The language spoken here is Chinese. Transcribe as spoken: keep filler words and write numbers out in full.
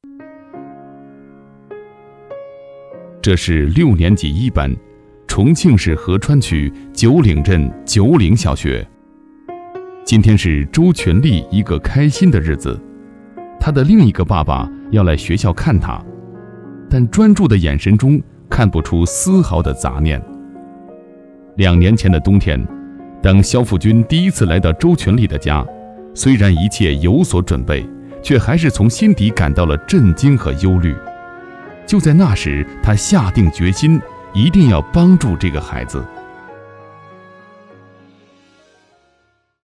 这是六年级一班，重庆市合川区九岭镇九岭小学。今天是周全利一个开心的日子，他的另一个爸爸要来学校看他，但专注的眼神中看不出丝毫的杂念。两年前的冬天，当肖富军第一次来到周全利的家，虽然一切有所准备，却还是从心底感到了震惊和忧虑。就在那时，他下定决心，一定要帮助这个孩子。